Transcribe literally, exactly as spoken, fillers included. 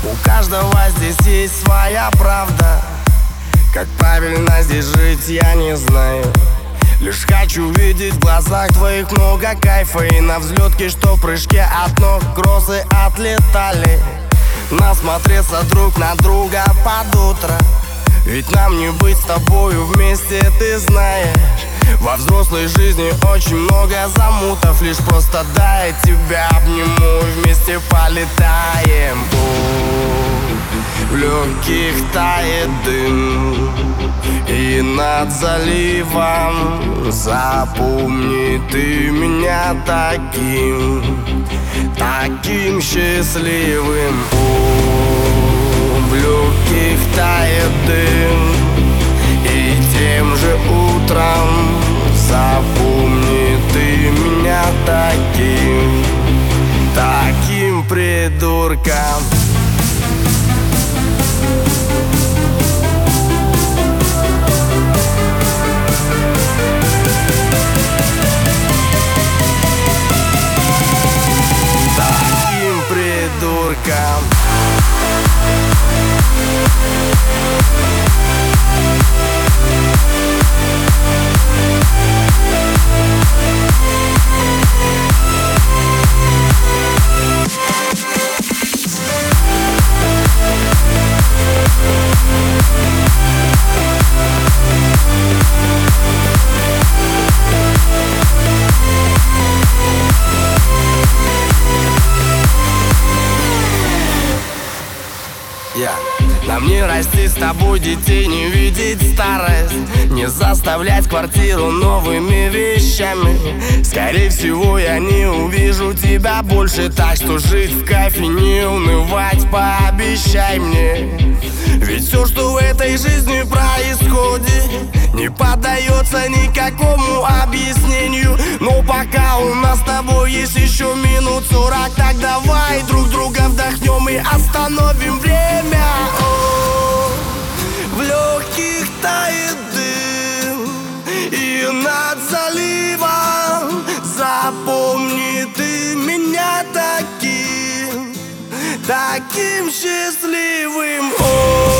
У каждого здесь есть своя правда. Как правильно здесь жить, я не знаю. Лишь хочу видеть в глазах твоих много кайфа. И на взлетке, что в прыжке от ног грозы отлетали. Насмотреться друг на друга под утро. Ведь нам не быть с тобою вместе, ты знаешь. Во взрослой жизни очень много замутов. Лишь просто дай тебя обниму и вместе полетаем. В легких тает дым, и над заливом запомни ты меня таким, таким счастливым. О, в легких тает дым, и тем же утром запомни ты меня таким, таким придурком. Таким придурком. Yeah. Нам не расти с тобой детей, не видеть старость, не заставлять квартиру новыми вещами. Скорее всего я не увижу тебя больше, так что жить в кайфе, не унывать, пообещай мне. Ведь все, что в этой жизни происходит, не поддается никакому объяснению. Но пока у нас с тобой есть еще минут сорок, так давай друг друга вдохнем и остановим время. О, в легких тает дым, и над заливом запомни ты меня таким, таким счастливым. О,